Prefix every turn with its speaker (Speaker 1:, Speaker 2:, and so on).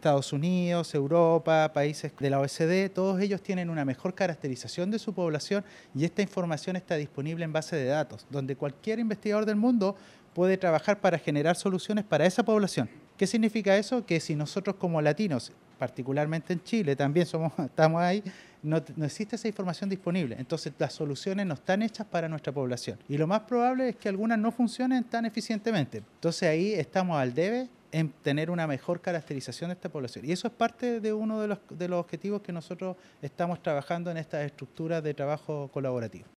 Speaker 1: Estados Unidos, Europa, países de la OECD, todos ellos tienen una mejor caracterización de su población y esta información está disponible en base de datos, donde cualquier investigador del mundo puede trabajar para generar soluciones para esa población. ¿Qué significa eso? Que si nosotros como latinos, particularmente en Chile, también estamos ahí, no existe esa información disponible. Entonces las soluciones no están hechas para nuestra población. Y lo más probable es que algunas no funcionen tan eficientemente. Entonces ahí estamos al debe en tener una mejor caracterización de esta población. Y eso es parte de uno de los objetivos que nosotros estamos trabajando en estas estructuras de trabajo colaborativo.